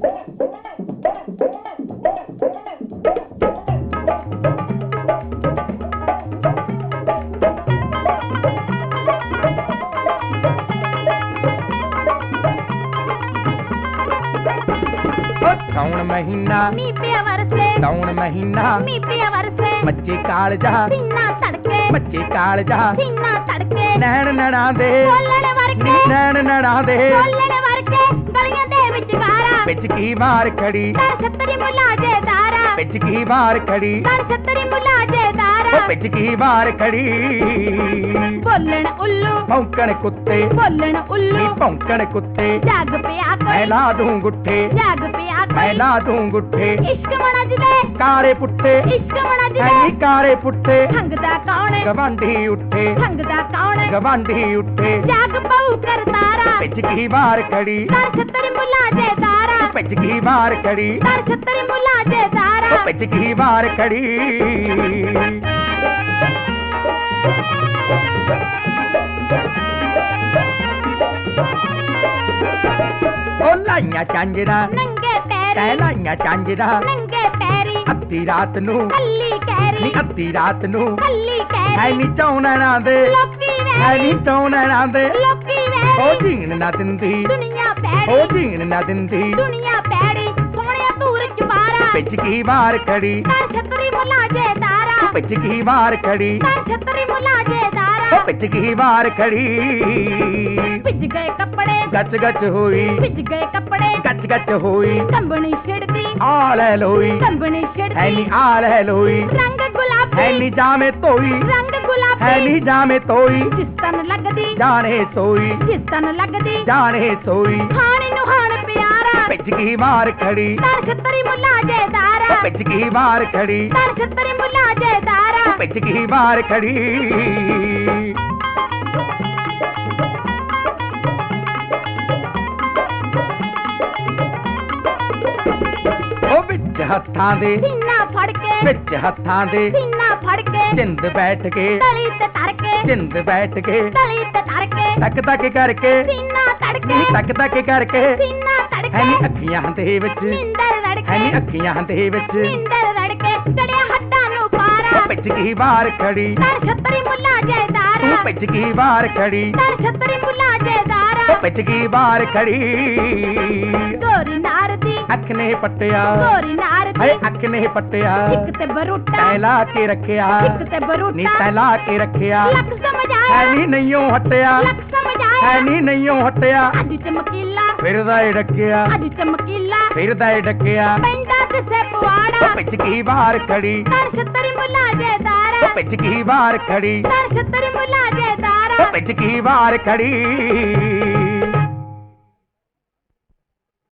साउन महीना नी पिया वरसे, साउन महीना नी पिया वरसे, मच्चे कालजा सीना तड़के, मच्चे कालजा सीना तड़के, नैन नड़ा दे बोलने वरके, नैन नड़ा दे बोलने वरके, गलियां दे विच गारा, बिच की मार खड़ी दर छतरी मुलाजे दारा, बिच की मार खड़ी दर छतरी मुलाजे दारा, बिच की मार खड़ी बोलन उल्लू, भौंकण कुत्ते बोलन उल्लू, भौंकण कुत्ते जाग पिया मैं कोई, ला दूं गुट्ठे जाग पिया मैं कोई, ला दूं गुट्ठे इश्क मनज दे, काले पुट्टे इश्क मनज है दे, काले पुट्टे ठंगदा कौन है, गवांढी उठे ठंगदा कौन है, गवांढी उठे जाग बहु कर तारा, बिच की मार खड़ी दर छतरी मुलाजे दारा, बिच की मार खड़ी दर छतरी मुलाजे दारा, बिच की मार खड़ी ओ लाइया चांजरा नंगे पैरी, लाइया चांजरा नंगे पैरी, अद्धी रात नू हल्ली नी कैरी, अद्धी रात नू हल्ली है कैरी, नी चौना दे लोकी है वैरी, नी चौना दे लोकी ओ वैरी, जीण ना दिंदी दुनिया ओ पैड़ी, जीण ना दिंदी दुनिया पैड़ी, सोहणिया तूर चुबारा, बिच की मार खड़ी दर छतरी मुलाजे दारा, बिच की मार खड़ी दर छतरी मुलाजे दारा, बिच की मार खड़ी भिज गए कपड़े, गच गच होई भिज गए कपड़े, गच गच होई कंबनी छिड़दी, आल है लोई कंबनी है छिड़दी, नी आल है लोई रंग गुलाबी, है नी जामे तोई रंग है गुलाबी, नी जामे तोई जिस तन लगदी, जाने सोई जिस तन लगदी, जाने सोई हाणी नु हाण प्यारा, बिच की मार खड़ी दर छतरी मुलाजे दारा, बिच की मार खड़ी दर छतरी मुलाजे दारा, बिच की मार खड़ी ओ बिच हत्थां दे सीना फड़ के, बिच हत्थां दे सीना फड़ के, जिंद बैठ के तली ते तर के, जिंद बैठ के तली ते तर के, तक तक करके सीना तड़के, तक तक करके सीना है तड़के, नी अखियां दे विच निंदर है रड़के, नी अखियां दे विच निंदर रड़के, चढ़िया हड्डां नु पारा, बिच की बार खड़ी दर छतरी मुलाजे तू दारा, बिच की बार खड़ी दर छतरी मुलाजे दारा, बिच की बार खड़ी गोरी नार दी, अख ने पट्टिया गोरी नार है दी, अख ने पट्टिया एक ते बरूटा, तैला के रखिया एक ते नी बरूटा, तैला के रखिया लक समझ है आया, नी नईयों हटिया लक समझ है आया, नी नईयों हटिया अज चमकीला, फिरदा ए डकिया अज चमकीला, फिरदा ए डकिया पैंदा ते से पवाड़ा, बिच की बार खड़ी दर छतरी मुलाजे दारा, बिच की बार खड़ी दर छतरी मुलाजे दारा, बिच की बार खड़ी